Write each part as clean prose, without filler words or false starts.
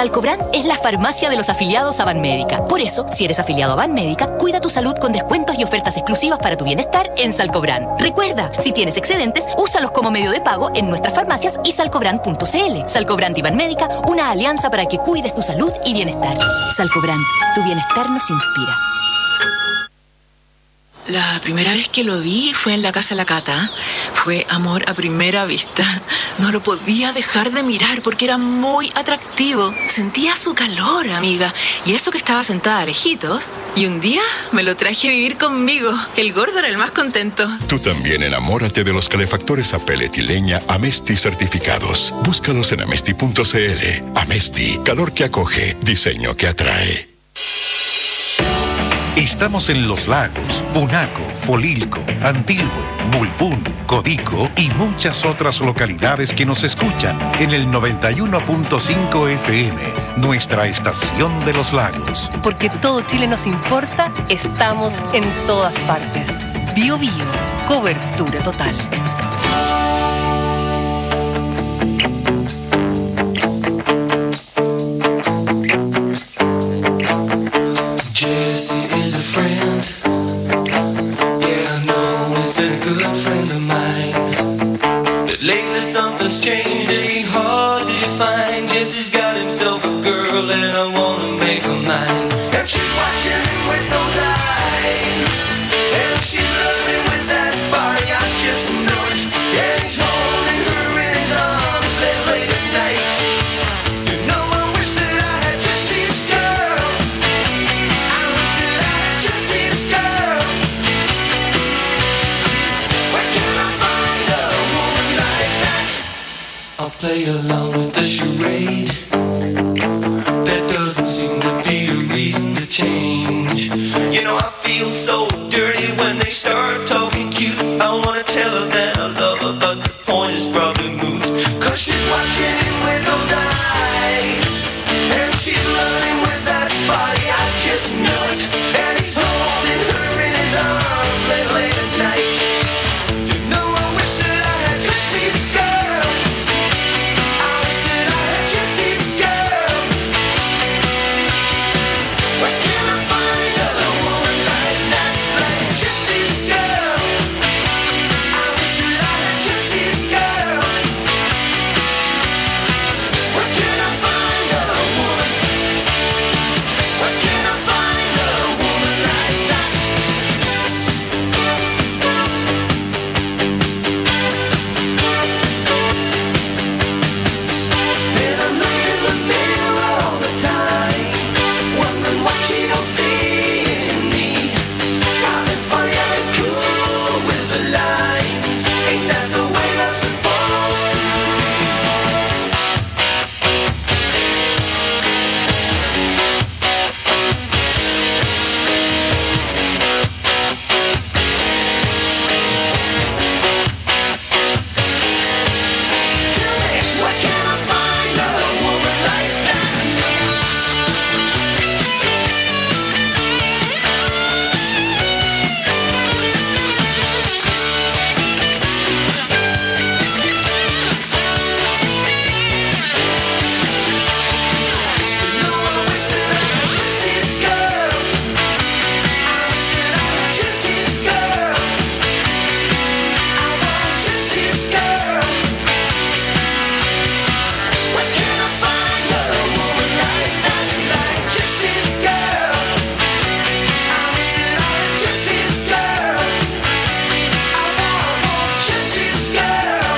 Salcobrand es la farmacia de los afiliados a Banmédica. Por eso, si eres afiliado a Banmédica, cuida tu salud con descuentos y ofertas exclusivas para tu bienestar en Salcobrand. Recuerda, si tienes excedentes, úsalos como medio de pago en nuestras farmacias y salcobrand.cl. Salcobrand y Banmédica, una alianza para que cuides tu salud y bienestar. Salcobrand, tu bienestar nos inspira. La primera vez que lo vi fue en la casa de la Cata. Fue amor a primera vista. No lo podía dejar de mirar porque era muy atractivo. Sentía su calor, amiga. Y eso que estaba sentada lejitos. Y un día me lo traje a vivir conmigo. El gordo era el más contento. Tú también enamórate de los calefactores a pellet y leña Amesti certificados. Búscalos en amesti.cl. Amesti, calor que acoge, diseño que atrae. Estamos en Los Lagos, Punaco, Folílico, Antilhue, Mulpún, Codico y muchas otras localidades que nos escuchan en el 91.5 FM, nuestra estación de Los Lagos. Porque todo Chile nos importa, estamos en todas partes. Bio Bio, cobertura total. Something's changed, it ain't hard to define. Jesse's got himself a girl and I wanna make her mine. And she's watching him with those eyes, and she's loving with that body, I just know it. And he's holding her in his arms late at night. You know I wish that I had Jesse's girl. I wish that I had Jesse's girl. Where can I find a woman like that? I'll play along with the charade. There doesn't seem to be a reason to change. You know I feel so dirty when they start talking cute. I wanna tell her that I love her, but the point is probably moot. Cause she's watching him with those eyes, and she's loving with that body, I just know it. And he's holding her in his arms late at night. You know I wish that I had Jesse's girl. I wish that I had Jesse's girl. Where can I find a woman like that, like Jesse's girl? I wish that I had Jesse's girl. Where can I find a woman? Where can I find a woman like that? And I'm looking in the mirror all the time, wondering what she don't see in me. I've been funny, I've been cool with the lines. Ain't that the way love's supposed to Tell me, where can I find a woman like that? You know I wish that I had Jesse's girl. I wish that I had Jesse's girl. I want Jesse's girl. Where can I find a woman like that, like Jesse's girl? I wish that I had Jesse's girl. I want Jesse's girl.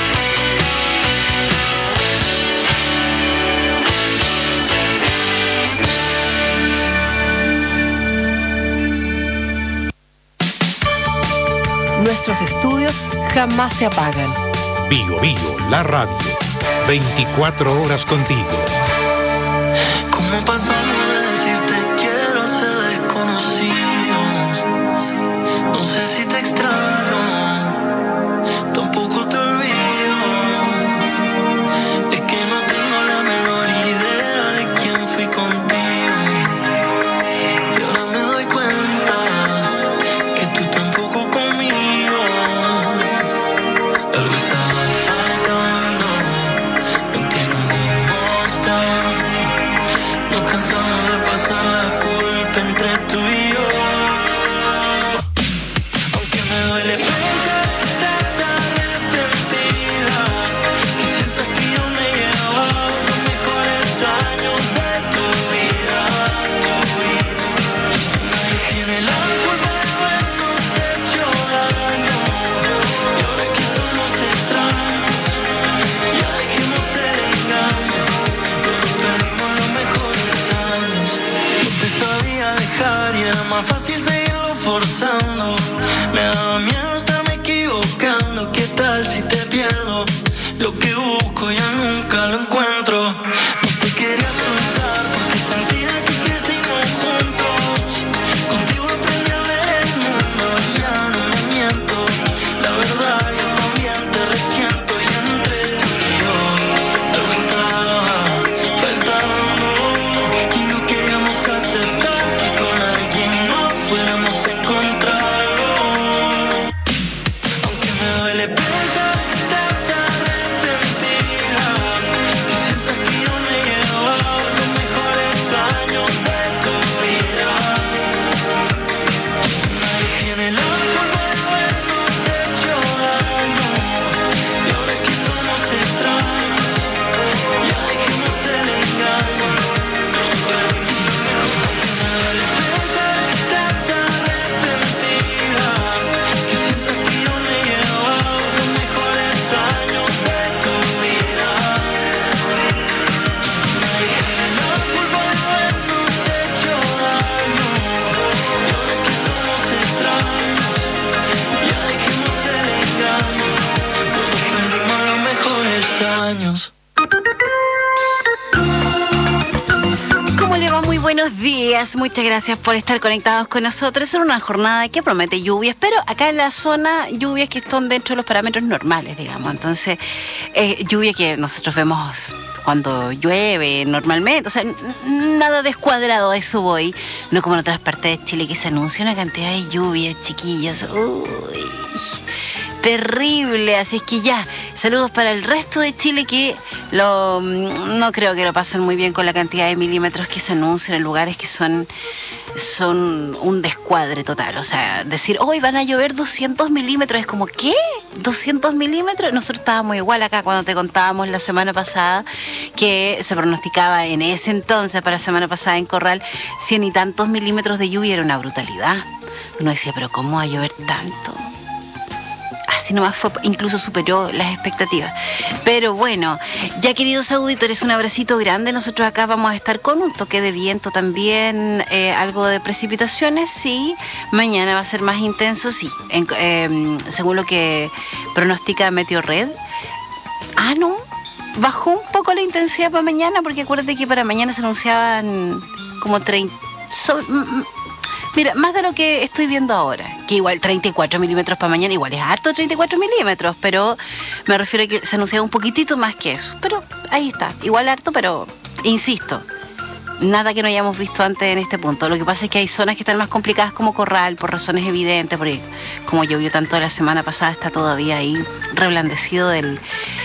Nuestros estudios jamás se apagan. Bio Bio, la radio. 24 horas contigo. ¿Cómo pasamos de decirte quiero a ser desconocidos? No sé si te extraño, tampoco te olvido. Es que no tengo la menor idea de quién fui contigo. Y ahora me doy cuenta que tú tampoco conmigo. Algo estaba faltando, aunque no dimos tanto. Nos cansamos de pasar la culpa entre tú y yo. Aunque me duele pensar que estás arrepentida, que sientas que yo me llevo los mejores años de tu vida. Nadie tiene la culpa de habernos hecho daño, y ahora que somos extraños, ya dejemos el engaño. Todos perdimos los mejores años. No te sabía dejar y era más fácil seguirlo forzando. Me daba miedo estarme equivocando. ¿Qué tal si te pierdo? Lo que busco ya nunca lo encuentro. No te quería soltar porque sentía que crecimos juntos. Contigo aprendí a ver el mundo y ya no me miento. La verdad yo también te resiento, y entre tú y yo algo estaba faltando, y no queríamos aceptar que con alguien más fuéramos a encontrarlo. Aunque me duele pensar que estás arrepentida, que sientas que yo me llevo los mejores años de tu vida. Nadie tiene la culpa de habernos hecho daño, y ahora que somos extraños, ya dejemos el engaño. Me duele pensar que estás arrepentida, que sientas que yo me llevo los mejores años de tu vida. Nadie tiene la culpa de habernos hecho daño, y ahora que somos extraños, ya dejemos el engaño. Todos perdimos los mejores años. ¿Cómo le va? Muy buenos días. Muchas gracias por estar conectados con nosotros en una jornada que promete lluvias, pero acá en la zona lluvias que están dentro de los parámetros normales, digamos. Entonces, lluvia que nosotros vemos cuando llueve normalmente, o sea, nada descuadrado, a eso voy. No como en otras partes de Chile que se anuncia una cantidad de lluvias, chiquillos. Uy, terrible. Así es que ya, saludos para el resto de Chile que no creo que lo pasen muy bien con la cantidad de milímetros que se anuncian en lugares que son un descuadre total. O sea, decir, hoy van a llover 200 milímetros, es como, ¿qué? ¿200 milímetros? Nosotros estábamos igual acá cuando te contábamos la semana pasada que se pronosticaba en ese entonces, para la semana pasada en Corral, 100 y tantos milímetros de lluvia. Era una brutalidad. Uno decía, pero ¿cómo va a llover tanto? Así nomás fue, incluso superó las expectativas. Pero bueno, ya queridos auditores, un abracito grande. Nosotros acá vamos a estar con un toque de viento también, algo de precipitaciones, sí. Mañana va a ser más intenso, sí. Según lo que pronostica Meteorred. Ah, no, bajó un poco la intensidad para mañana, porque acuérdate que para mañana se anunciaban como 30... Mira, más de lo que estoy viendo ahora, que igual 34 milímetros para mañana, igual es harto 34 milímetros, pero me refiero a que se anunciaba un poquitito más que eso. Pero ahí está, igual harto, pero insisto, nada que no hayamos visto antes en este punto. Lo que pasa es que hay zonas que están más complicadas como Corral, por razones evidentes, porque como llovió tanto la semana pasada, está todavía ahí reblandecido el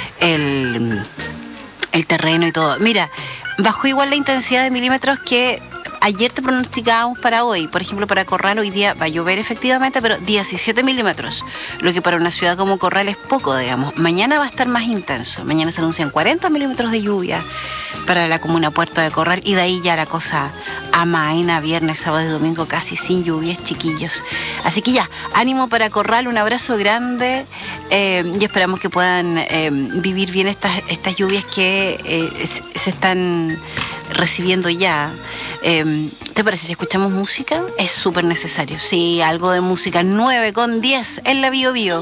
terreno y todo. Mira, bajó igual la intensidad de milímetros que ayer te pronosticábamos para hoy. Por ejemplo, para Corral hoy día va a llover efectivamente, pero 17 milímetros, lo que para una ciudad como Corral es poco, digamos. Mañana va a estar más intenso. Mañana se anuncian 40 milímetros de lluvia para la comuna Puerto de Corral, y de ahí ya la cosa amaina, viernes, sábado y domingo casi sin lluvias, chiquillos. Así que ya, ánimo para Corral, un abrazo grande, y esperamos que puedan vivir bien estas lluvias que se están recibiendo ya. ¿Te parece si escuchamos música? Es súper necesario. Sí, algo de música. 9:10 en la Bio Bio.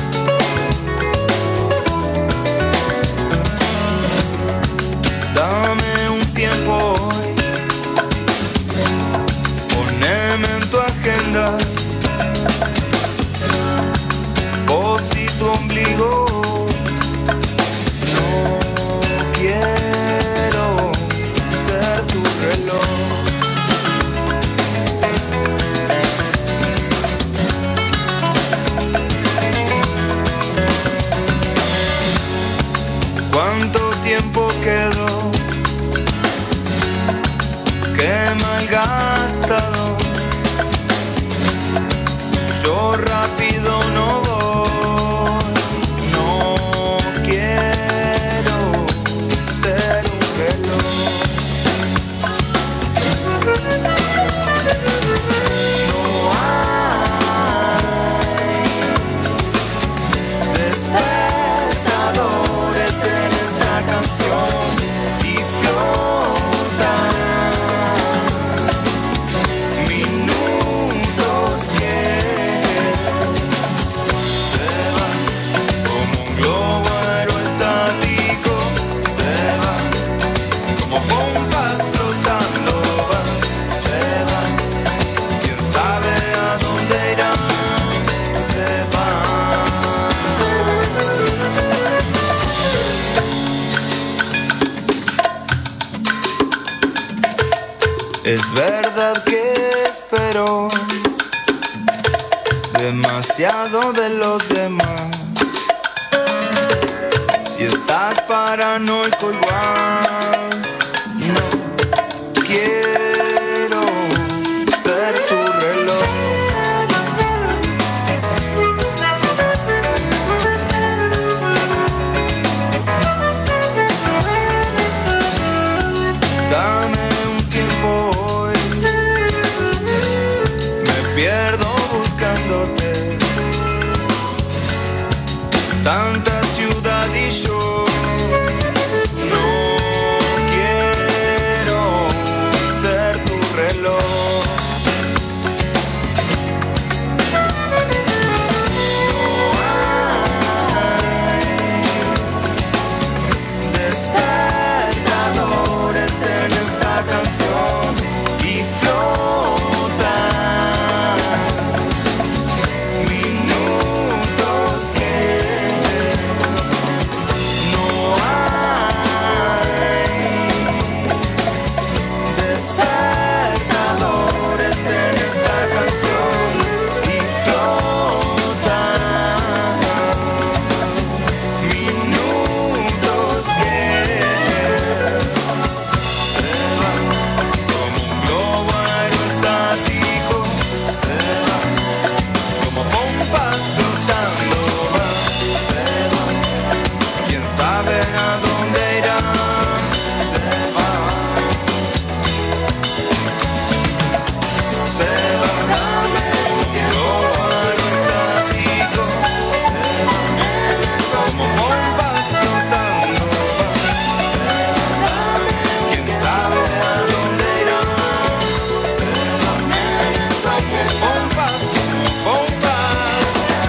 Dame yo rápido no voy, no quiero ser un reloj. No hay despertadores en esta canción y flotan minutos que se van como un globo aerostático, se van como pompas flotando, van, se van, quién sabe a dónde irán, se van. Es verdad que espero demasiado de los demás. Si estás paranoico igual, no quiero ser tu reloj. Dame un tiempo hoy, me pierdo buscándote. Tanta ciudad y yo no quiero ser tu reloj. No hay despertadores en esta canción y flotan minutos que no hay despertadores en esta canción y flotan minutos que se van como un globo aerostático, se van como pompas flotando, van, se van, quién sabe a dónde irán, se van, se van, globo aerostático, se van como pompas flotando, van, se van, quién sabe a dónde irán, se van como pompas, como pompas.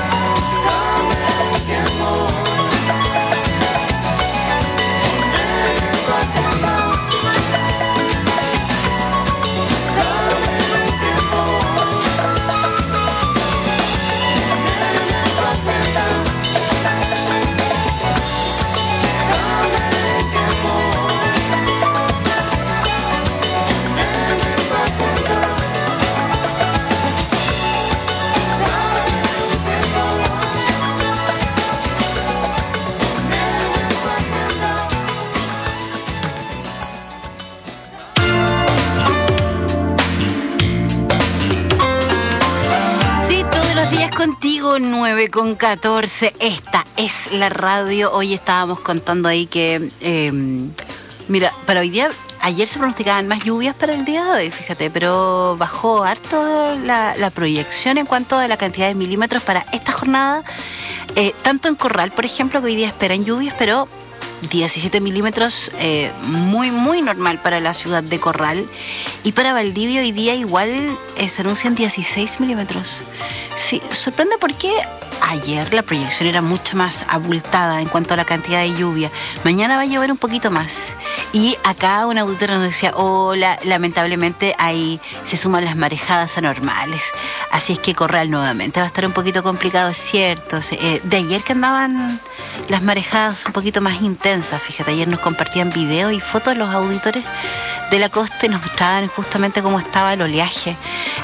Sí, todos los días contigo, 9:14. Esta es la radio. Hoy estábamos contando ahí que, mira, para hoy día, ayer se pronosticaban más lluvias para el día de hoy, fíjate, pero bajó harto la proyección en cuanto a la cantidad de milímetros para esta jornada. Tanto en Corral, por ejemplo, que hoy día esperan lluvias, pero 17 milímetros, muy, muy normal para la ciudad de Corral. Y para Valdivia hoy día igual se anuncian 16 milímetros. Sí, sorprende porque ayer la proyección era mucho más abultada en cuanto a la cantidad de lluvia. Mañana va a llover un poquito más. Y acá un auditor nos decía, lamentablemente ahí se suman las marejadas anormales. Así es que Corral nuevamente va a estar un poquito complicado, es cierto. De ayer que andaban las marejadas un poquito más intensas, fíjate, ayer nos compartían videos y fotos los auditores de la costa y nos mostraban justamente cómo estaba el oleaje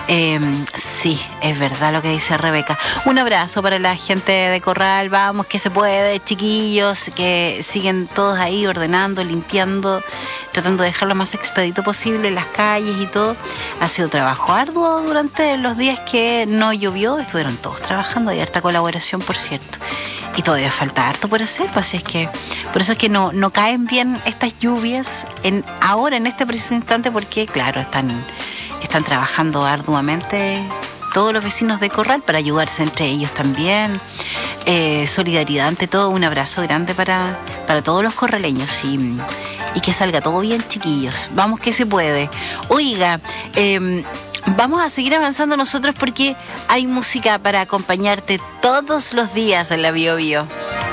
Sí, es verdad lo que dice Rebeca. Un abrazo para la gente de Corral. Vamos, que se puede, chiquillos, que siguen todos ahí ordenando, limpiando, tratando de dejar lo más expedito posible las calles y todo. Ha sido trabajo arduo durante los días que no llovió. Estuvieron todos trabajando, hay harta colaboración, por cierto. Y todavía falta harto por hacer, pues así es que por eso es que no caen bien estas lluvias ahora, en este preciso instante, porque claro, están trabajando arduamente todos los vecinos de Corral para ayudarse entre ellos también. Solidaridad ante todo, un abrazo grande para todos los corraleños y que salga todo bien, chiquillos. Vamos, que se puede. Oiga, vamos a seguir avanzando nosotros porque hay música para acompañarte todos los días en la Bio Bio.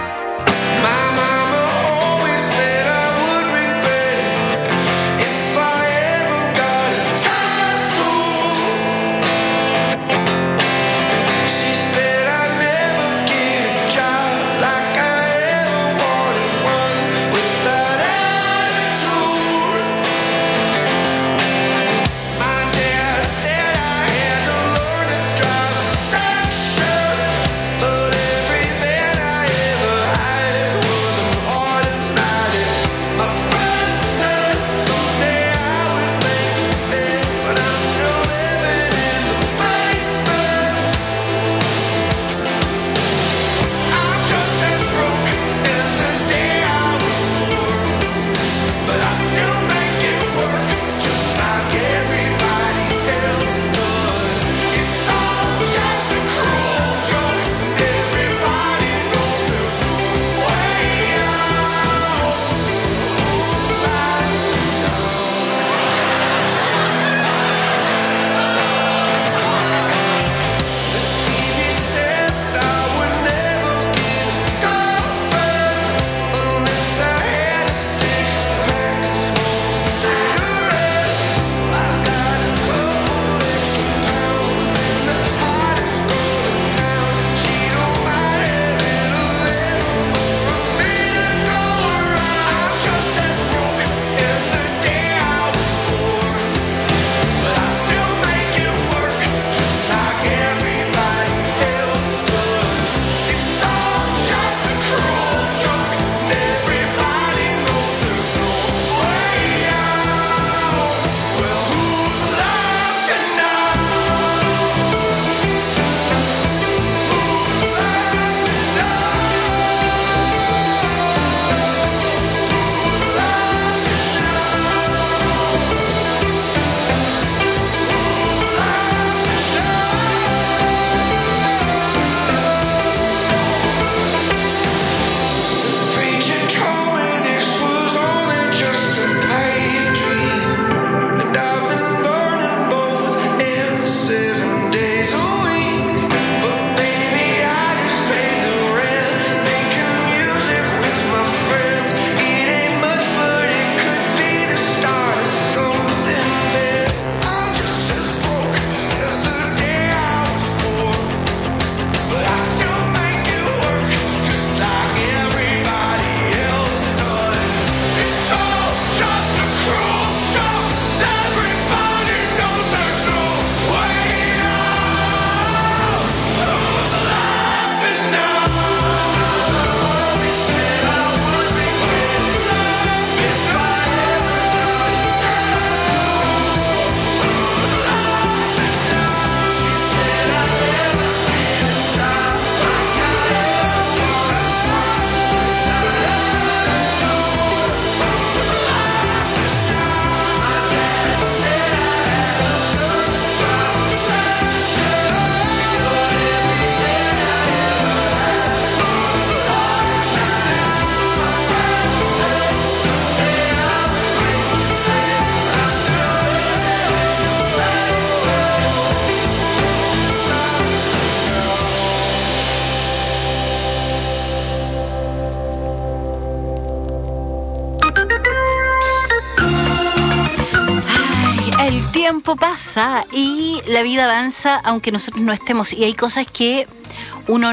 tiempo pasa y la vida avanza aunque nosotros no estemos, y hay cosas que uno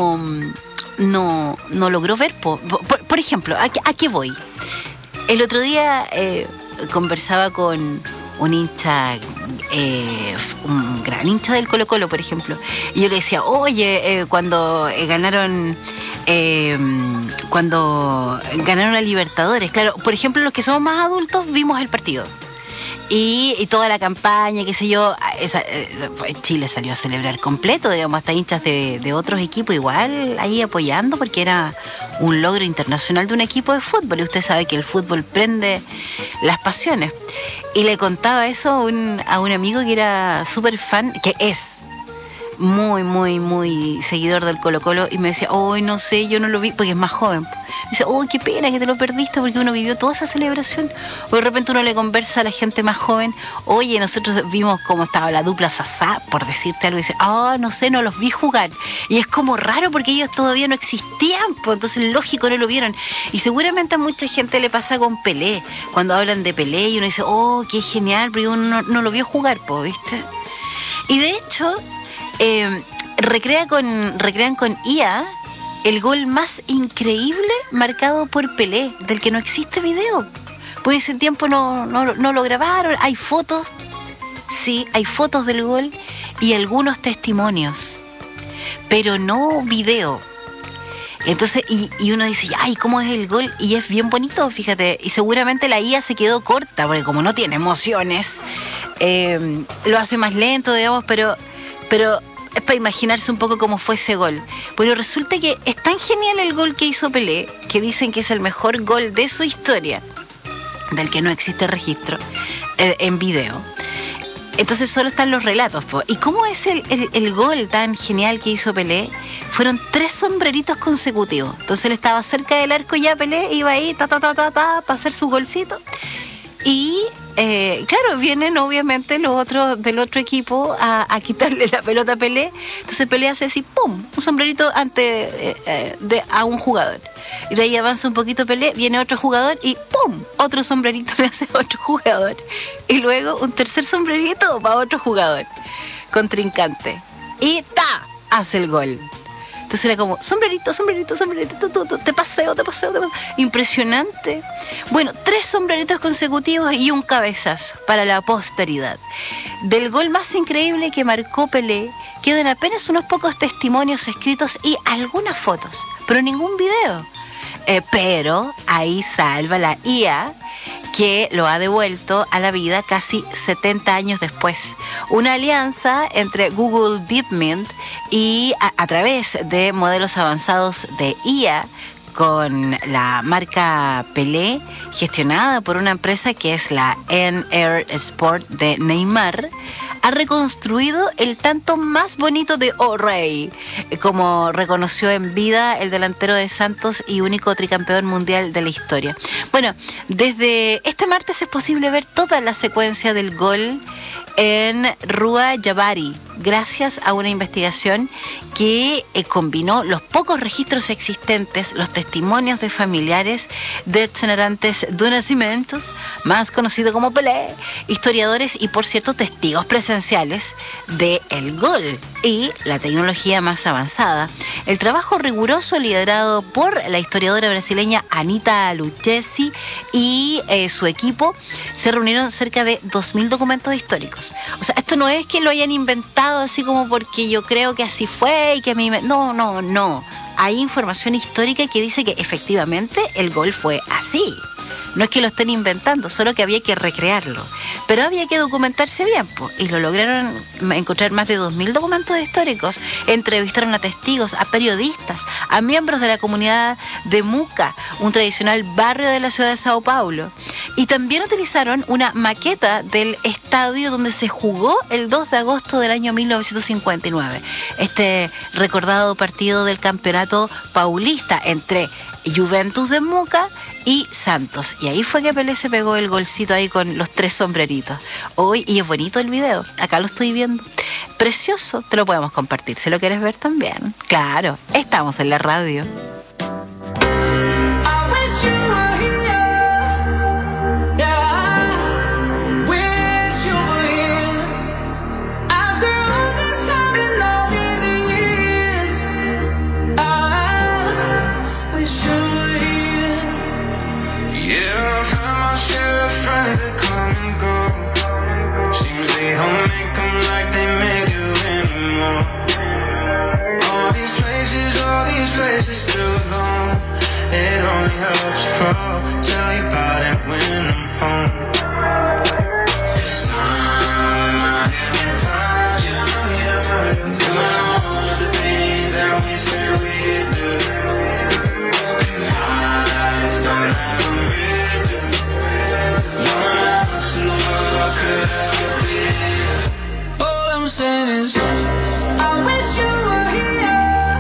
no logró ver. Por ejemplo, ¿a qué voy? El otro día conversaba con un hincha, un gran hincha del Colo-Colo, por ejemplo. Y yo le decía, oye, cuando ganaron la Libertadores, claro, por ejemplo, los que somos más adultos vimos el partido. Y toda la campaña, qué sé yo, Chile salió a celebrar completo, digamos, hasta hinchas de otros equipos igual ahí apoyando, porque era un logro internacional de un equipo de fútbol, y usted sabe que el fútbol prende las pasiones. Y le contaba eso a un amigo que era súper fan, que es muy, muy, muy seguidor del Colo-Colo, y me decía, no sé, yo no lo vi, porque es más joven. Me dice, qué pena que te lo perdiste, porque uno vivió toda esa celebración. O de repente uno le conversa a la gente más joven, oye, nosotros vimos cómo estaba la dupla Sasá, por decirte algo, y dice, no sé, no los vi jugar. Y es como raro, porque ellos todavía no existían, pues entonces lógico, no lo vieron. Y seguramente a mucha gente le pasa con Pelé, cuando hablan de Pelé, y uno dice, qué genial, porque uno no lo vio jugar, pues, ¿viste? Y de hecho, recrean con IA el gol más increíble marcado por Pelé, del que no existe video. Pues ese tiempo no lo grabaron. Hay fotos, sí, hay fotos del gol y algunos testimonios, pero no video. Entonces, y uno dice, ay, ¿cómo es el gol? Y es bien bonito, fíjate. Y seguramente la IA se quedó corta, porque como no tiene emociones, lo hace más lento, digamos, pero es para imaginarse un poco cómo fue ese gol. Pero resulta que es tan genial el gol que hizo Pelé, que dicen que es el mejor gol de su historia, del que no existe registro en video. Entonces solo están los relatos, po. ¿Y cómo es el gol tan genial que hizo Pelé? Fueron 3 sombreritos consecutivos. Entonces él estaba cerca del arco, ya Pelé iba ahí, para hacer su golcito. Y claro, vienen obviamente los otros del otro equipo a quitarle la pelota a Pelé. Entonces Pelé hace así, ¡pum!, un sombrerito a un jugador. Y de ahí avanza un poquito Pelé, viene otro jugador y ¡pum!, otro sombrerito le hace a otro jugador. Y luego un tercer sombrerito para otro jugador contrincante. Y ¡ta!, hace el gol. Entonces era como, sombrerito, te paseo. Impresionante. Bueno, 3 sombreritos consecutivos y un cabezazo para la posteridad. Del gol más increíble que marcó Pelé, quedan apenas unos pocos testimonios escritos y algunas fotos, pero ningún video. Pero ahí salva la IA, que lo ha devuelto a la vida casi 70 años después. Una alianza entre Google DeepMind y a través de modelos avanzados de IA con la marca Pelé, gestionada por una empresa que es la NR Sport de Neymar, ha reconstruido el tanto más bonito de O'Reilly, como reconoció en vida el delantero de Santos y único tricampeón mundial de la historia. Bueno, desde este martes es posible ver toda la secuencia del gol en Rua Jabari, gracias a una investigación que combinó los pocos registros existentes, los testimonios de familiares de itinerantes de nacimientos, más conocido como Pelé, historiadores y, por cierto, testigos presenciales de el gol y la tecnología más avanzada. El trabajo riguroso liderado por la historiadora brasileña Anita Lucchesi y su equipo se reunieron cerca de 2.000 documentos históricos. O sea, esto no es que lo hayan inventado así como porque yo creo que así fue y que a mí no. Hay información histórica que dice que efectivamente el gol fue así. No es que lo estén inventando, solo que había que recrearlo. Pero había que documentarse bien, pues, y lo lograron encontrar más de 2.000 documentos históricos. Entrevistaron a testigos, a periodistas, a miembros de la comunidad de Muca, un tradicional barrio de la ciudad de Sao Paulo. Y también utilizaron una maqueta del estadio donde se jugó el 2 de agosto del año 1959. Este recordado partido del campeonato paulista entre Juventus de Muca y Santos. Y ahí fue que Pelé se pegó el golcito ahí con los 3 sombreritos. Hoy, y es bonito el video, acá lo estoy viendo. Precioso, te lo podemos compartir si lo quieres ver también. Claro, estamos en la radio. Friends that come and go. I'll tell you about it when I'm home. 'Cause I'm here without you. Doing all of the things that we said we'd do. Life don't have a rhythm. No one else in the world could ever be. All I'm saying is, I wish you were here.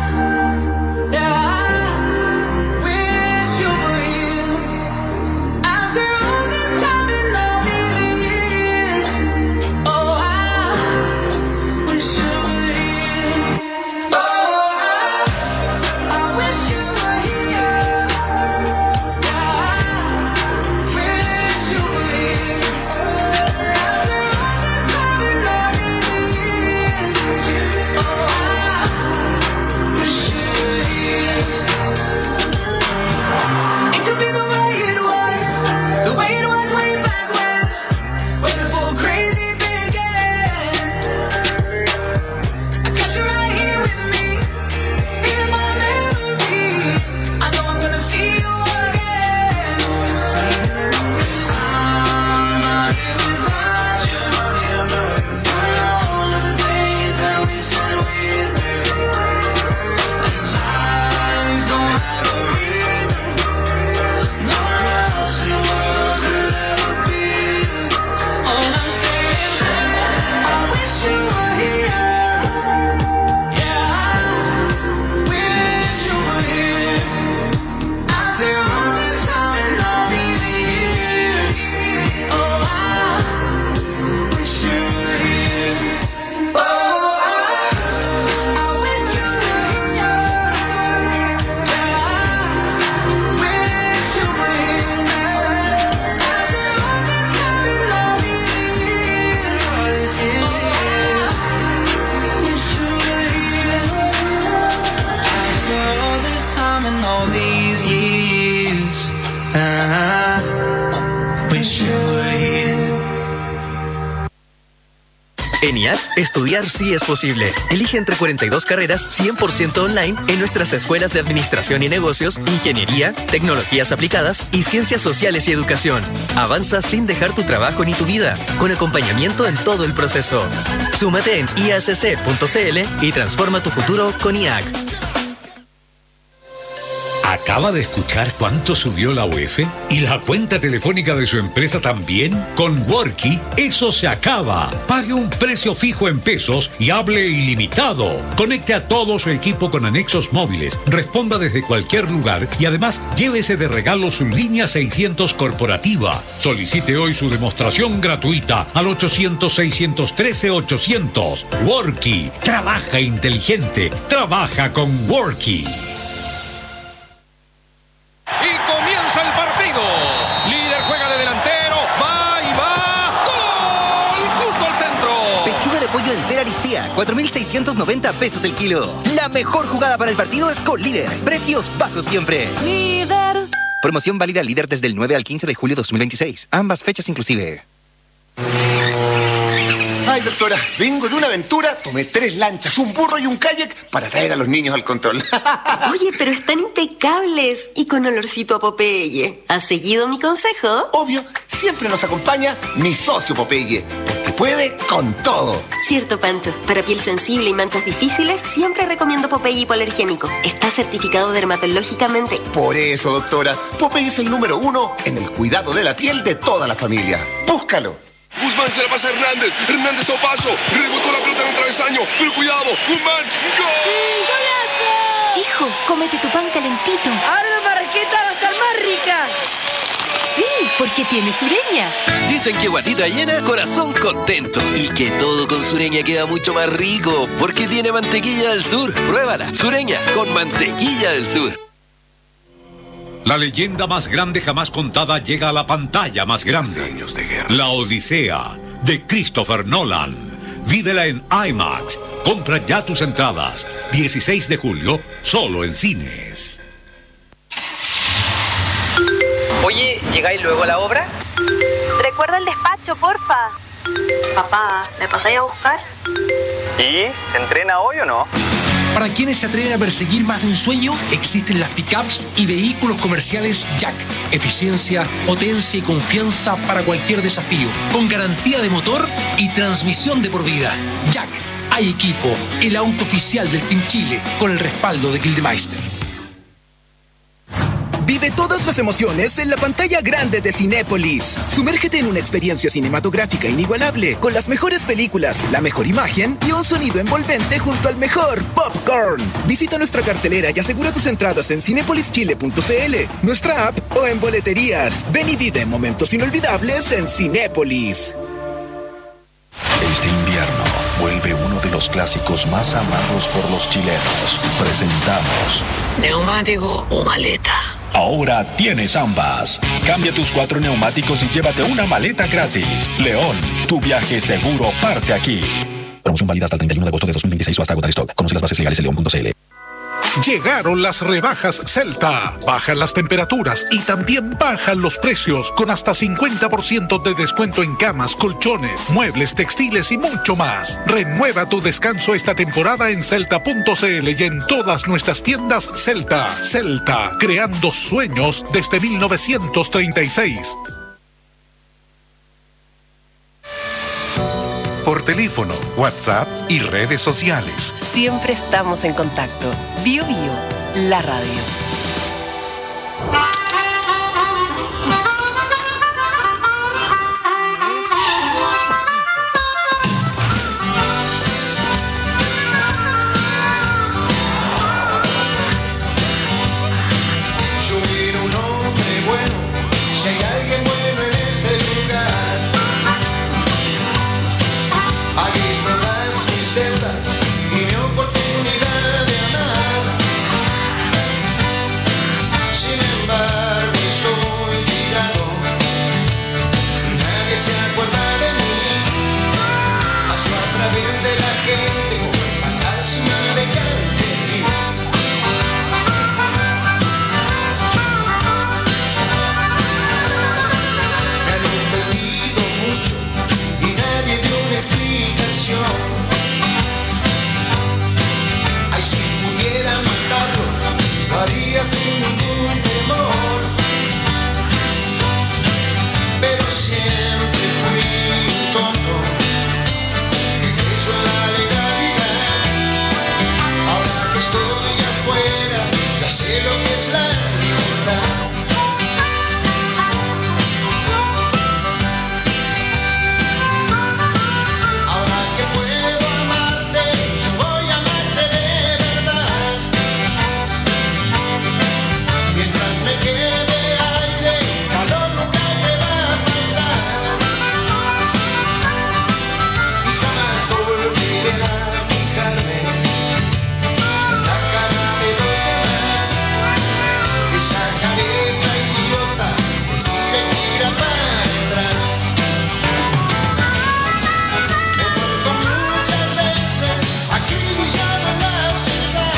En IAC, estudiar sí es posible. Elige entre 42 carreras 100% online en nuestras escuelas de Administración y Negocios, Ingeniería, Tecnologías Aplicadas y Ciencias Sociales y Educación. Avanza sin dejar tu trabajo ni tu vida, con acompañamiento en todo el proceso. Súmate en iacc.cl y transforma tu futuro con IAC. ¿Acaba de escuchar cuánto subió la UEF? ¿Y la cuenta telefónica de su empresa también? Con Worky, eso se acaba. Pague un precio fijo en pesos y hable ilimitado. Conecte a todo su equipo con anexos móviles, responda desde cualquier lugar y además llévese de regalo su línea 600 corporativa. Solicite hoy su demostración gratuita al 800-613-800. Worky, trabaja inteligente, trabaja con Worky. Y comienza el partido. Líder juega de delantero. Va y va. ¡Gol! Justo al centro. Pechuga de pollo entera Aristía. 4,690 pesos el kilo. La mejor jugada para el partido es con Líder. Precios bajos siempre. Líder. Promoción válida Líder desde el 9 al 15 de julio 2026. Ambas fechas inclusive. Ay, doctora, vengo de una aventura, tomé 3 lanchas, un burro y un kayak para traer a los niños al control. Oye, pero están impecables y con olorcito a Popeye. ¿Has seguido mi consejo? Obvio, siempre nos acompaña mi socio Popeye, porque puede con todo. Cierto, Pancho. Para piel sensible y manchas difíciles, siempre recomiendo Popeye hipoalergénico. Está certificado dermatológicamente. Por eso, doctora, Popeye es el número 1 en el cuidado de la piel de toda la familia. Búscalo. Guzmán se la pasa a Hernández. Hernández a paso. Rebotó la pelota en el travesaño. Pero cuidado. Guzmán. ¡Gol! ¡Golazo! Hijo, cómete tu pan calentito. Ahora la marraqueta va a estar más rica. Sí, porque tiene Sureña. Dicen que guatita llena, corazón contento. Y que todo con Sureña queda mucho más rico, porque tiene mantequilla del sur. Pruébala, Sureña, con mantequilla del sur. La leyenda más grande jamás contada llega a la pantalla más grande. La Odisea, de Christopher Nolan. Vívela en IMAX. Compra ya tus entradas. 16 de julio, solo en cines. Oye, ¿llegáis luego a la obra? Recuerda el despacho, porfa. Papá, ¿me pasáis a buscar? ¿Y? ¿Se entrena hoy o no? Para quienes se atreven a perseguir más de un sueño, existen las pickups y vehículos comerciales Jack. Eficiencia, potencia y confianza para cualquier desafío, con garantía de motor y transmisión de por vida. Jack, hay equipo, el auto oficial del Team Chile, con el respaldo de Gildemeister. Vive todas las emociones en la pantalla grande de Cinépolis. Sumérgete en una experiencia cinematográfica inigualable, con las mejores películas, la mejor imagen y un sonido envolvente junto al mejor popcorn. Visita nuestra cartelera y asegura tus entradas en cinepolischile.cl, nuestra app o en boleterías. Ven y vive momentos inolvidables en Cinépolis. Este invierno vuelve uno de los clásicos más amados por los chilenos. Presentamos ¿neumático o maleta? Ahora tienes ambas. Cambia tus 4 neumáticos y llévate una maleta gratis. León, tu viaje seguro parte aquí. Promoción válida hasta el 31 de agosto de 2026 o hasta agotar stock. Conoce las bases legales en león.cl. Llegaron las rebajas Celta. Bajan las temperaturas y también bajan los precios, con hasta 50% de descuento en camas, colchones, muebles, textiles y mucho más. Renueva tu descanso esta temporada en celta.cl y en todas nuestras tiendas Celta. Celta, creando sueños desde 1936. Por teléfono, WhatsApp y redes sociales. Siempre estamos en contacto. Bio Bio, la radio. Sin ningún temor, pero siempre fui un tonto que creyó en la legalidad. Ahora que estoy afuera, ya sé lo que es la libertad. Ahora que puedo amarte, yo voy a amarte de verdad. Me quede aire, calor nunca me va a faltar. Y jamás volveré a fijarme en la cara de los demás. Esa careta idiota que me tira para atrás. Me he muerto muchas veces acribillado en la ciudad.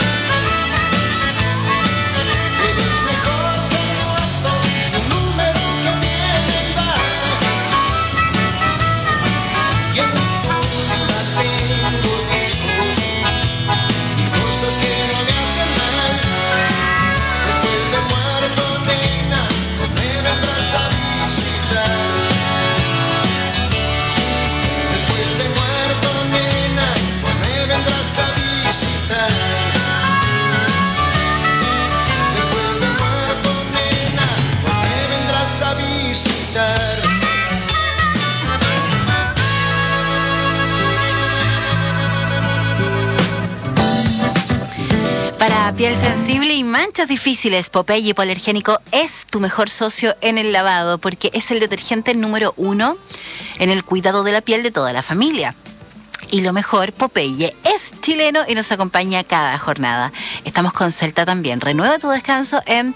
Para piel sensible y manchas difíciles, Popeye Hipoalergénico es tu mejor socio en el lavado, porque es el detergente número 1 en el cuidado de la piel de toda la familia. Y lo mejor, Popeye es chileno y nos acompaña cada jornada. Estamos con Celta también. Renueva tu descanso en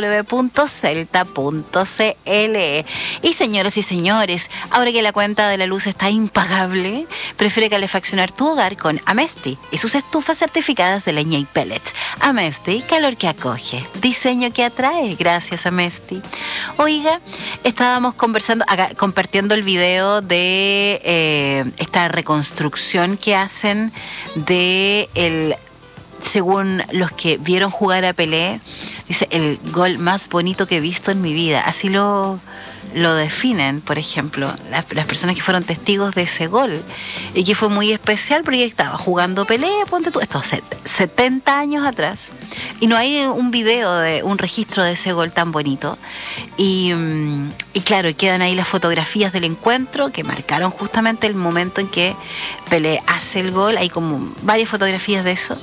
www.celta.cl. Y señoras y señores, ahora que la cuenta de la luz está impagable, prefiere calefaccionar tu hogar con Amesti y sus estufas certificadas de leña y pellets. Amesti, calor que acoge, diseño que atrae. Gracias, Amesti. Oiga, estábamos conversando, acá, compartiendo el video de esta reconstrucción que hacen de según los que vieron jugar a Pelé, dice, el gol más bonito que he visto en mi vida. Así lo definen, por ejemplo, las personas que fueron testigos de ese gol, y que fue muy especial porque estaba jugando Pelé, ponte tú, esto 70 años atrás, y no hay un video, un registro de ese gol tan bonito, y claro, quedan ahí las fotografías del encuentro que marcaron justamente el momento en que Pelé hace el gol. Hay como varias fotografías de eso,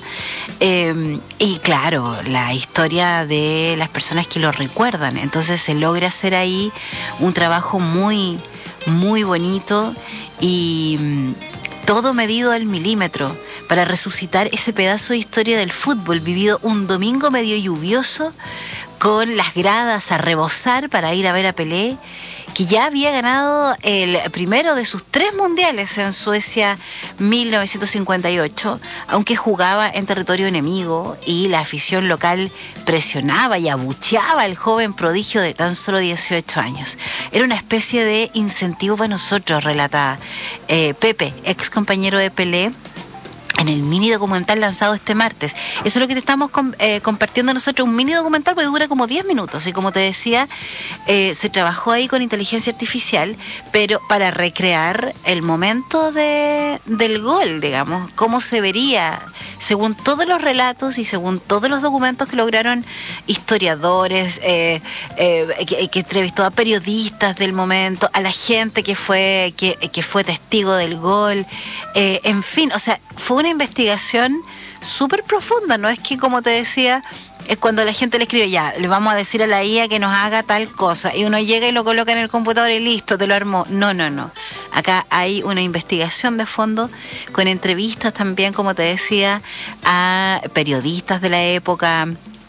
y claro, la historia de las personas que lo recuerdan. Entonces se logra hacer ahí un trabajo muy, muy bonito, y todo medido al milímetro para resucitar ese pedazo de historia del fútbol vivido un domingo medio lluvioso, con las gradas a rebosar para ir a ver a Pelé, que ya había ganado el primero de sus 3 mundiales en Suecia 1958, aunque jugaba en territorio enemigo y la afición local presionaba y abucheaba al joven prodigio de tan solo 18 años. Era una especie de incentivo para nosotros, relata Pepe, ex compañero de Pelé, en el mini documental lanzado este martes. Eso es lo que te estamos compartiendo nosotros, un mini documental que dura como 10 minutos, y como te decía, se trabajó ahí con inteligencia artificial, pero para recrear el momento del gol, digamos, cómo se vería según todos los relatos y según todos los documentos que lograron historiadores, que entrevistó a periodistas del momento, a la gente que fue testigo del gol, en fin, o sea, fue una investigación súper profunda. No es que, como te decía, es cuando la gente le escribe, ya, le vamos a decir a la IA que nos haga tal cosa, y uno llega y lo coloca en el computador y listo, te lo armó. No. Acá hay una investigación de fondo, con entrevistas también, como te decía, a periodistas de la época,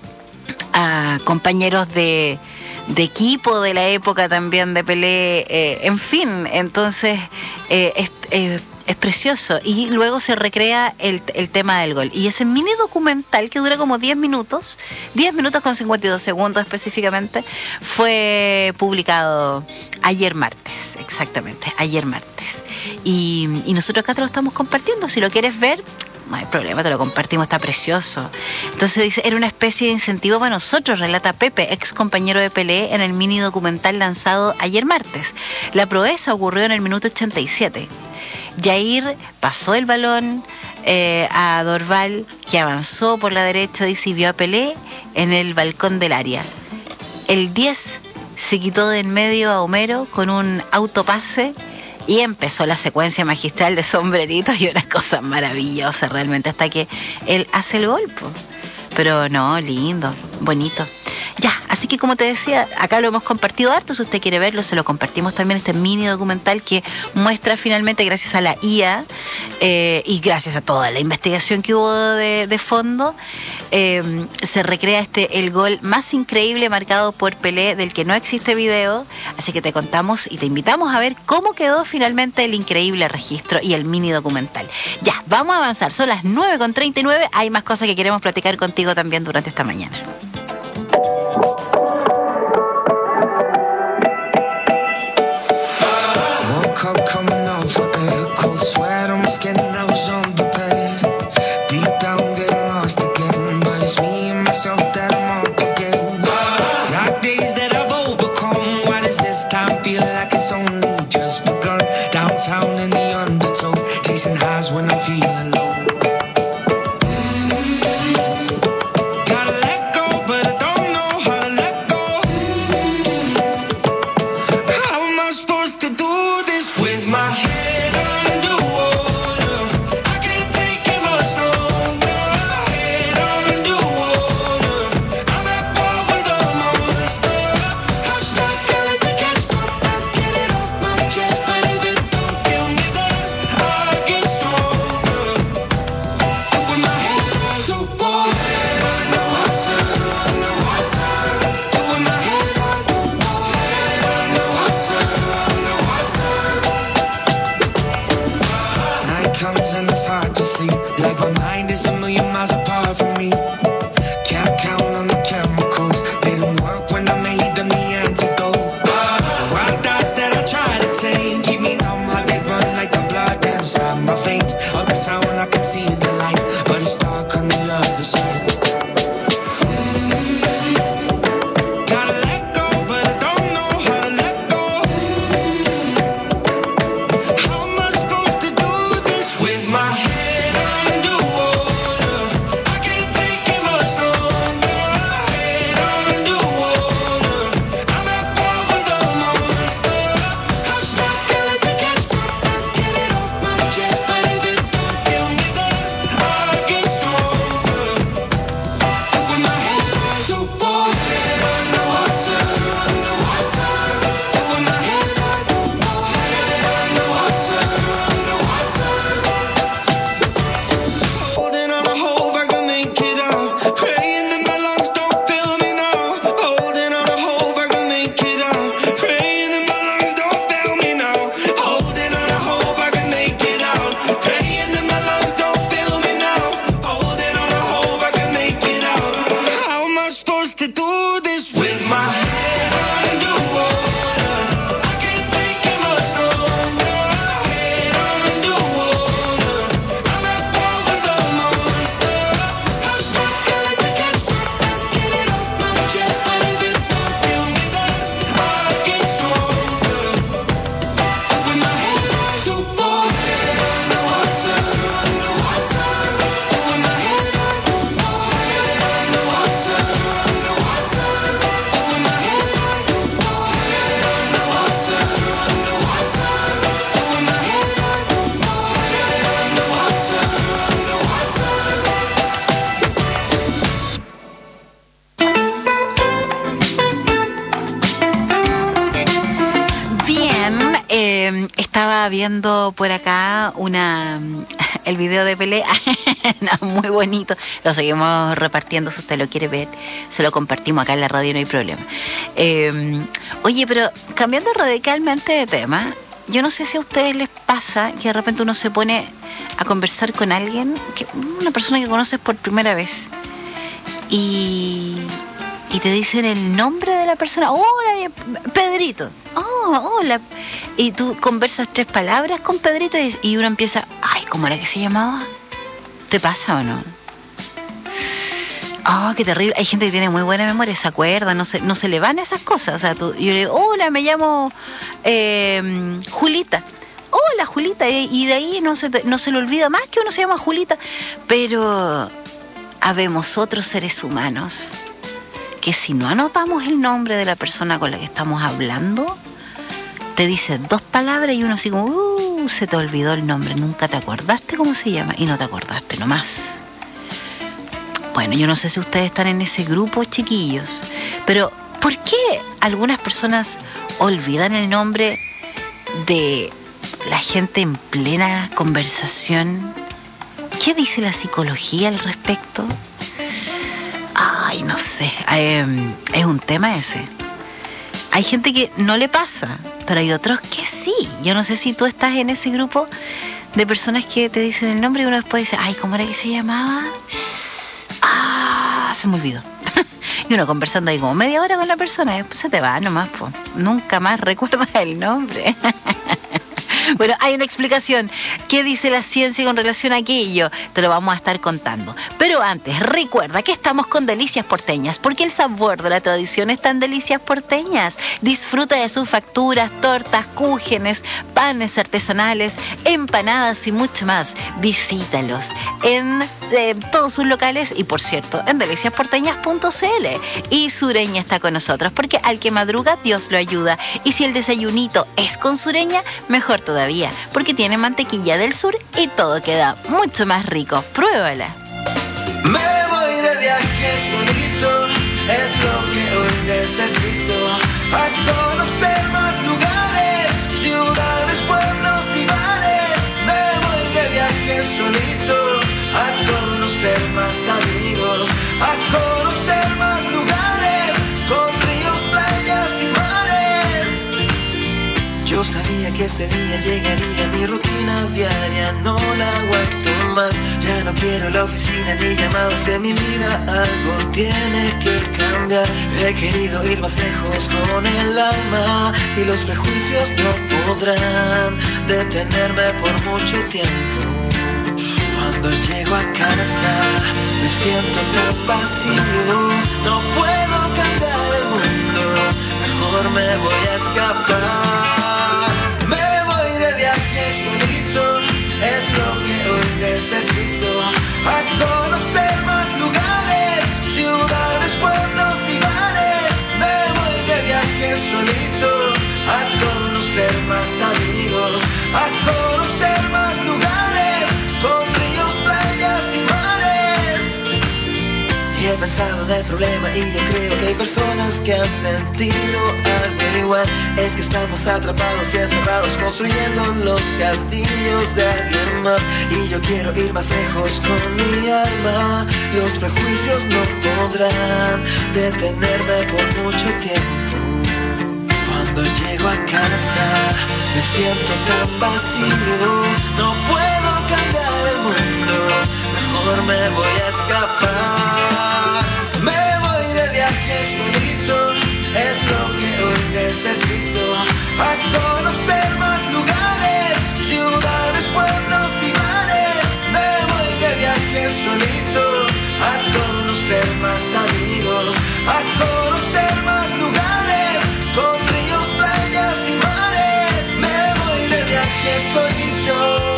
a compañeros de equipo de la época también de Pelé, en fin, entonces es precioso. Y luego se recrea el tema del gol. Y ese mini documental, que dura como 10 minutos con 52 segundos específicamente, fue publicado ayer martes, exactamente, ayer martes. Y nosotros acá te lo estamos compartiendo. Si lo quieres ver, no hay problema, te lo compartimos, está precioso. Entonces dice, era una especie de incentivo para nosotros, relata Pepe, ex compañero de Pelé, en el mini documental lanzado ayer martes. La proeza ocurrió en el minuto 87. Jair pasó el balón a Dorval, que avanzó por la derecha, dice, y vio a Pelé en el balcón del área. El 10 se quitó de en medio a Homero con un autopase, y empezó la secuencia magistral de sombreritos y unas cosas maravillosas realmente, hasta que él hace el gol, po. Pero no, lindo, bonito. Ya, así que como te decía, acá lo hemos compartido harto. Si usted quiere verlo, se lo compartimos también, este mini documental que muestra finalmente, gracias a la IA y gracias a toda la investigación que hubo de fondo, se recrea el gol más increíble marcado por Pelé, del que no existe video. Así que te contamos y te invitamos a ver cómo quedó finalmente el increíble registro y el mini documental. Ya, vamos a avanzar, son las 9:39. Hay más cosas que queremos platicar contigo también durante esta mañana. Coming off of air, cold sweat on my skin, I was unprepared. Deep down, getting lost again, but it's me and myself that I'm up again. Dark days that I've overcome, why does this time feel like it's only just begun? Downtown in the undertow, chasing highs when I'm feeling low. Gotta let go, but I don't know how to let go. How am I supposed to do this with my head underwater? I can't take it much longer. Head underwater. Estaba viendo por acá el video de Pelé. No, muy bonito. Lo seguimos repartiendo. Si usted lo quiere ver, se lo compartimos acá en la radio, no hay problema. Oye, pero cambiando radicalmente de tema, yo no sé si a ustedes les pasa que de repente uno se pone a conversar con alguien, una persona que conoces por primera vez, y te dicen el nombre de la persona. Hola, Pedrito. Oh, hola. Y tú conversas 3 palabras con Pedrito y uno empieza, ay, ¿cómo era que se llamaba? ¿Te pasa o no? Oh, qué terrible. Hay gente que tiene muy buena memoria, se acuerda, no se le van esas cosas. O sea, yo le digo, hola, me llamo Julita. Hola, Julita. Y de ahí no se le olvida más que uno se llama Julita. Pero habemos otros seres humanos que si no anotamos el nombre de la persona con la que estamos hablando, te dice 2 palabras y uno así como, se te olvidó el nombre, nunca te acordaste cómo se llama y no te acordaste nomás. Bueno, yo no sé si ustedes están en ese grupo, chiquillos, pero ¿por qué algunas personas olvidan el nombre de la gente en plena conversación? ¿Qué dice la psicología al respecto? Ay, no sé, es un tema ese. Hay gente que no le pasa, pero hay otros que sí. Yo no sé si tú estás en ese grupo de personas que te dicen el nombre y uno después dice, ay, ¿cómo era que se llamaba? Se me olvidó. Y uno conversando ahí como media hora con la persona y después se te va nomás, po. Nunca más recuerdas el nombre. Bueno, hay una explicación. ¿Qué dice la ciencia con relación a aquello? Te lo vamos a estar contando. Pero antes, recuerda que estamos con Delicias Porteñas, porque el sabor de la tradición está en Delicias Porteñas. Disfruta de sus facturas, tortas, cúgenes, panes artesanales, empanadas y mucho más. Visítalos en todos sus locales y, por cierto, en deliciasporteñas.cl. Y Sureña está con nosotros, porque al que madruga, Dios lo ayuda. Y si el desayunito es con Sureña, mejor todavía, porque tiene mantequilla del sur y todo queda mucho más rico. Pruébala. Me voy de viaje solito, es lo que hoy necesito. A conocer más lugares, ciudades, pueblos y bares. Me voy de viaje solito, a conocer más amigos, a conocer más lugares, con ríos, playas y mares. Yo sabía que este día llegaría, mi rutina diaria no la aguanto más. Ya no quiero la oficina ni llamados en mi vida, algo tiene que cambiar. He querido ir más lejos con el alma y los prejuicios no podrán detenerme por mucho tiempo. Cuando llego a casa me siento tan vacío, no puedo cambiar el mundo, mejor me voy a escapar. Solito, es lo que hoy necesito, a conocer más lugares, ciudades, pueblos y bares. Me voy de viaje solito, a conocer más amigos, a conocer más lugares, con ríos, playas y mares. Y he pensado en el problema y yo creo que hay personas que han sentido algo igual. Es que estamos atrapados y encerrados construyendo los castillos de alguien más. Y yo quiero ir más lejos con mi alma. Los prejuicios no podrán detenerme por mucho tiempo. Cuando llego a casa me siento tan vacío, no puedo cambiar el mundo, mejor me voy a escapar. Me voy de viaje solito, es lo que hoy necesito, a conocer más lugares, ciudades, pueblos y mares. Me voy de viaje solito, a conocer más amigos, a conocer más lugares, con ríos, playas y mares. Me voy de viaje solito.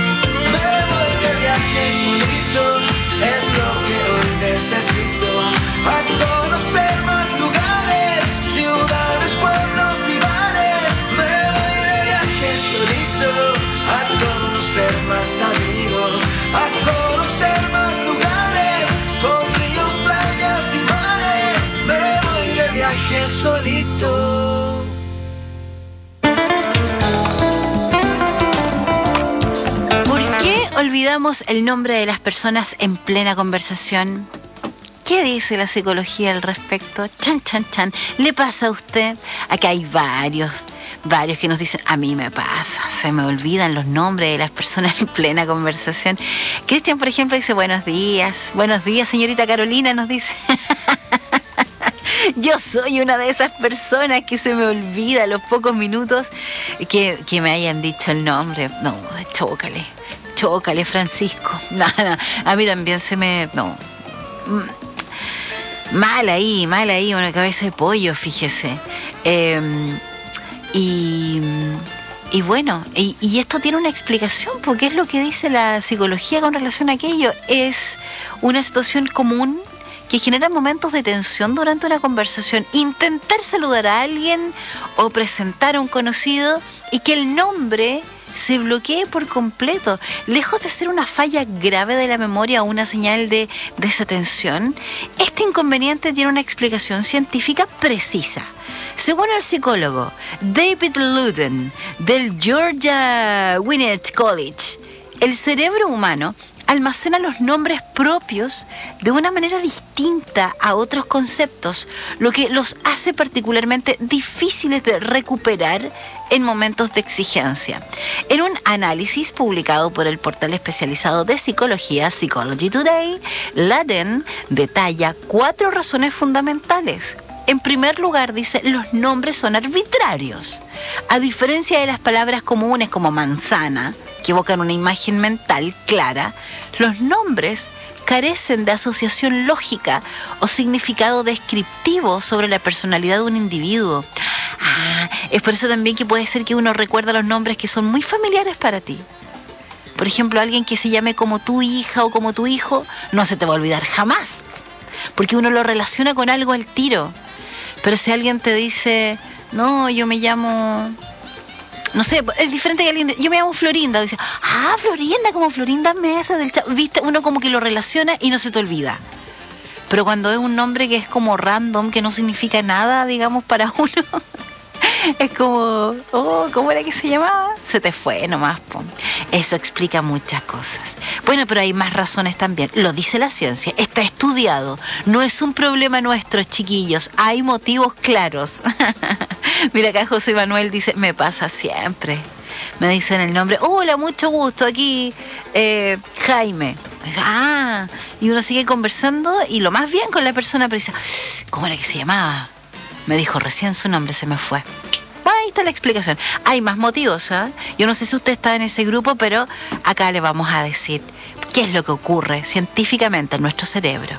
Es lo que hoy necesito, Veamos el nombre de las personas en plena conversación. ¿Qué dice la psicología al respecto? Chan, chan, chan. ¿Le pasa a usted? Acá hay varios que nos dicen, a mí me pasa, se me olvidan los nombres de las personas en plena conversación. Cristian, por ejemplo, dice, buenos días, señorita Carolina, nos dice. Yo soy una de esas personas que se me olvida a los pocos minutos que me hayan dicho el nombre. No, chócale, Francisco. No, a mí también se me... No. Mal ahí, una cabeza de pollo, fíjese. Y bueno, y esto tiene una explicación, porque es lo que dice la psicología con relación a aquello. Es una situación común que genera momentos de tensión durante una conversación. Intentar saludar a alguien o presentar a un conocido y que el nombre se bloquee por completo. Lejos de ser una falla grave de la memoria o una señal de desatención, este inconveniente tiene una explicación científica precisa. Según el psicólogo David Luden del Georgia Gwinnett College, el cerebro humano almacena los nombres propios de una manera distinta a otros conceptos, lo que los hace particularmente difíciles de recuperar en momentos de exigencia. En un análisis publicado por el portal especializado de psicología Psychology Today, Luden detalla 4 razones fundamentales. En primer lugar, dice, los nombres son arbitrarios. A diferencia de las palabras comunes como manzana, que evocan una imagen mental clara, los nombres carecen de asociación lógica o significado descriptivo sobre la personalidad de un individuo. Es por eso también que puede ser que uno recuerda los nombres que son muy familiares para ti. Por ejemplo, alguien que se llame como tu hija o como tu hijo, no se te va a olvidar jamás, porque uno lo relaciona con algo al tiro. Pero si alguien te dice, no, yo me llamo... No sé, es diferente que alguien... Yo me llamo Florinda. Dice, Florinda, como Florinda Mesa del Chavo. ¿Viste? Uno como que lo relaciona y no se te olvida. Pero cuando es un nombre que es como random, que no significa nada, digamos, para uno, es como, ¿cómo era que se llamaba? Se te fue nomás, po. Eso explica muchas cosas. Bueno, pero hay más razones también. Lo dice la ciencia, está estudiado. No es un problema nuestro, chiquillos. Hay motivos claros. Mira, acá José Manuel dice, me pasa siempre. Me dicen el nombre, hola, mucho gusto, aquí Jaime. Y uno sigue conversando y lo más bien con la persona, pero dice, ¿cómo era que se llamaba? Me dijo recién su nombre, se me fue. Ahí está la explicación. Hay más motivos, ¿eh? Yo no sé si usted está en ese grupo, pero acá le vamos a decir qué es lo que ocurre científicamente en nuestro cerebro.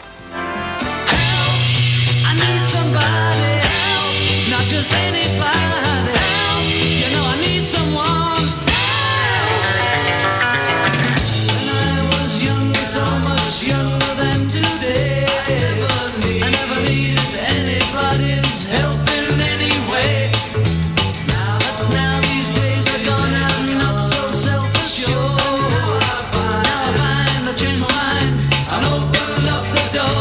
Open up the door.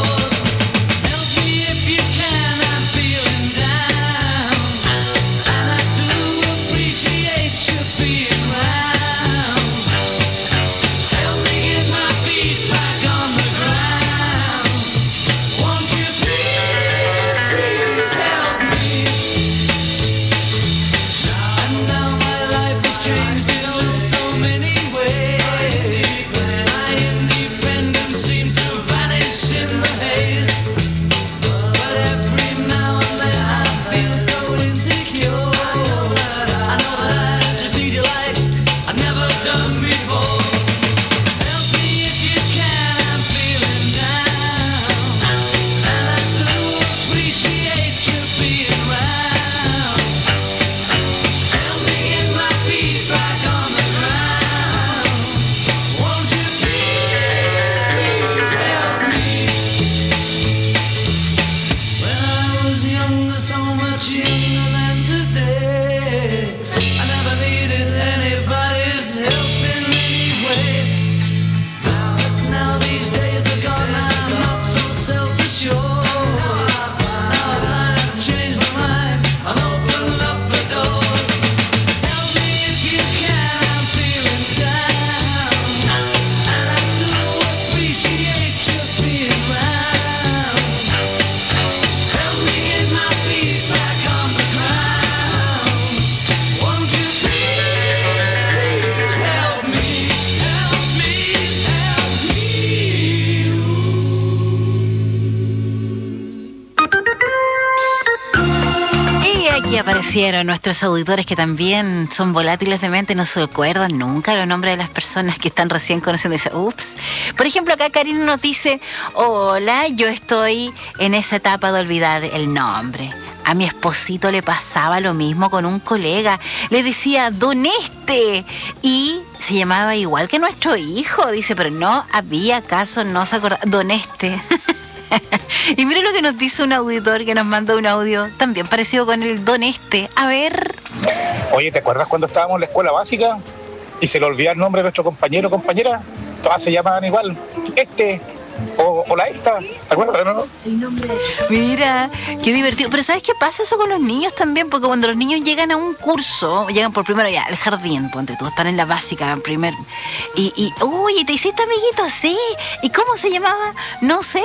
aparecieron nuestros auditores que también son volátiles de mente, no se acuerdan nunca los nombres de las personas que están recién conociendo. Dice, ups. Por ejemplo, acá Karina nos dice, hola, yo estoy en esa etapa de olvidar el nombre. A mi esposito le pasaba lo mismo con un colega. Le decía, Don Este. Y se llamaba igual que nuestro hijo. Dice, pero no había caso, no se acordaba. Don Este. Y mira lo que nos dice un auditor que nos manda un audio también parecido con el Don Este. A ver. Oye, ¿te acuerdas cuando estábamos en la escuela básica y se le olvidaba el nombre de nuestro compañero o compañera? Todas se llamaban igual. Este o la esta. ¿Te acuerdas, no? Mira, qué divertido. Pero ¿sabes qué pasa eso con los niños también? Porque cuando los niños llegan a un curso, llegan por primero ya al jardín, ponte tú, están en la básica, en primer... Y uy, ¿te hiciste amiguito? Sí. ¿Y cómo se llamaba? No sé.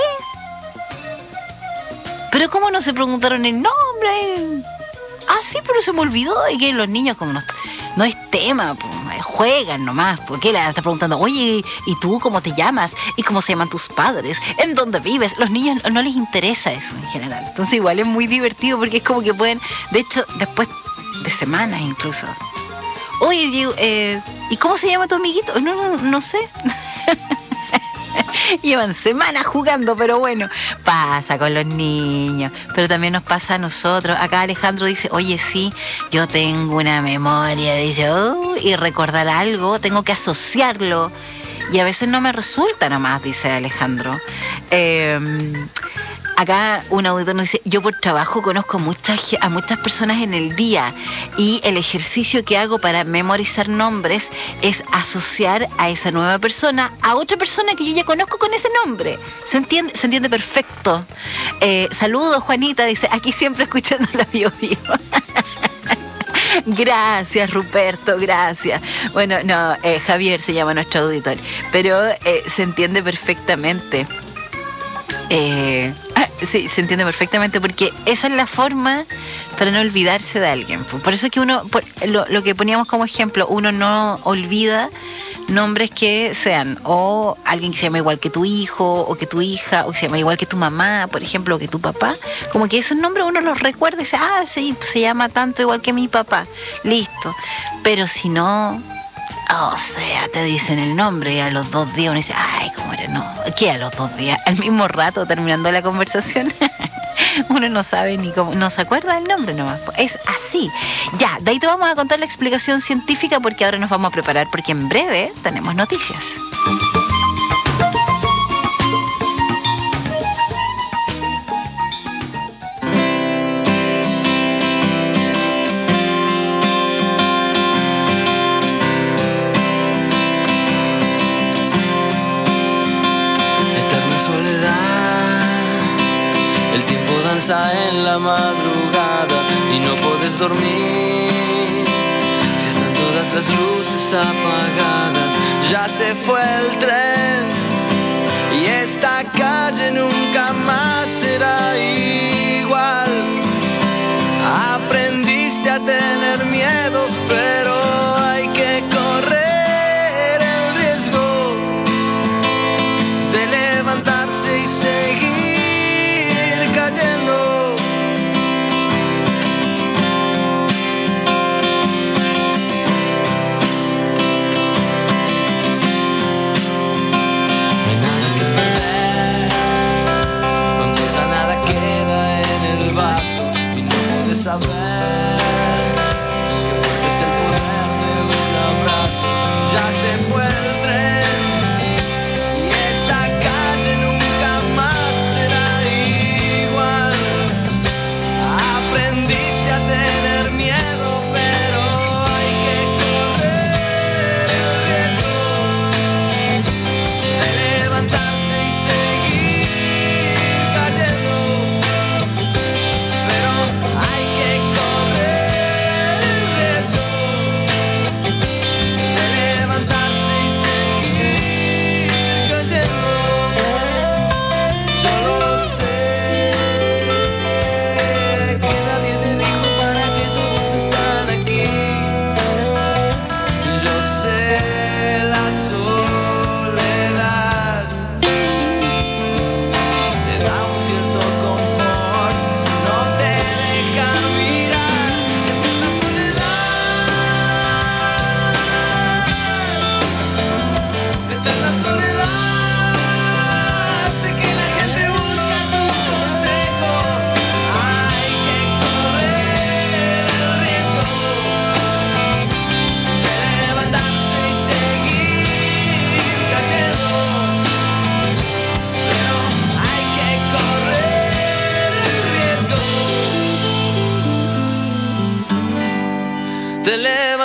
Pero ¿cómo no se preguntaron el nombre? Ah, sí, pero se me olvidó. Y que los niños como no es tema, pues, juegan nomás. Porque le está preguntando, oye, ¿y tú cómo te llamas? ¿Y cómo se llaman tus padres? ¿En dónde vives? Los niños no les interesa eso en general. Entonces igual es muy divertido porque es como que pueden, de hecho, después de semanas incluso. Oye, ¿y cómo se llama tu amiguito? No sé. Llevan semanas jugando, pero bueno, pasa con los niños, pero también nos pasa a nosotros. Acá Alejandro dice, oye, sí, yo tengo una memoria, dice, y recordar algo, tengo que asociarlo, y a veces no me resulta nomás, dice Alejandro. Acá un auditor nos dice, yo por trabajo conozco a muchas personas en el día y el ejercicio que hago para memorizar nombres es asociar a esa nueva persona a otra persona que yo ya conozco con ese nombre. ¿Se entiende perfecto? Saludos, Juanita, dice, aquí siempre escuchando la Bio Bio. Gracias, Ruperto, gracias. Bueno, no, Javier se llama nuestro auditor, pero se entiende perfectamente. Sí, se entiende perfectamente porque esa es la forma para no olvidarse de alguien. Por eso es que uno, lo que poníamos como ejemplo, uno no olvida nombres que sean o alguien que se llama igual que tu hijo o que tu hija o que se llama igual que tu mamá, por ejemplo, o que tu papá. Como que esos nombres uno los recuerda y dice, sí, se llama tanto igual que mi papá. Listo. Pero si no... O sea, te dicen el nombre y a los 2 días uno dice, ay, ¿cómo era? No, ¿qué a los 2 días? Al mismo rato, terminando la conversación, uno no sabe ni cómo, no se acuerda del nombre nomás. Es así. Ya, de ahí te vamos a contar la explicación científica porque ahora nos vamos a preparar porque en breve tenemos noticias. En la madrugada y no puedes dormir si están todas las luces apagadas. Ya se fue el tren y esta calle nunca más será igual. Aprendiste a tener miedo, pero hay que correr el riesgo de levantarse y seguir cayendo. No hay nada que perder,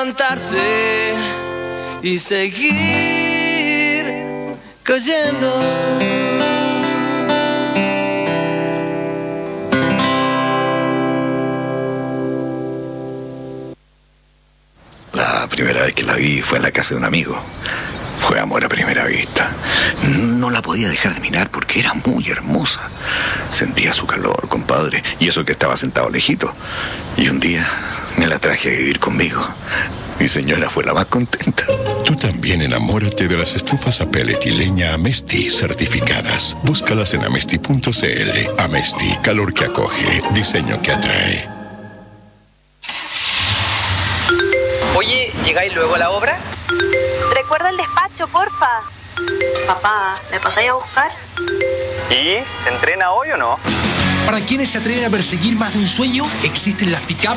levantarse y seguir cayendo. La primera vez que la vi fue en la casa de un amigo. Fue amor a primera vista. No la podía dejar de mirar porque era muy hermosa. Sentía su calor, compadre, y eso que estaba sentado lejito. Y un día me la traje a vivir conmigo. Mi señora fue la más contenta. Tú también enamórate de las estufas a pellet y leña Amesti certificadas. Búscalas en amesti.cl. Amesti, calor que acoge, diseño que atrae. Oye, ¿llegáis luego a la obra? Recuerda el despacho, porfa. Papá, ¿me pasáis a buscar? ¿Y? ¿Se entrena hoy o no? Para quienes se atreven a perseguir más de un sueño, existen las pick-up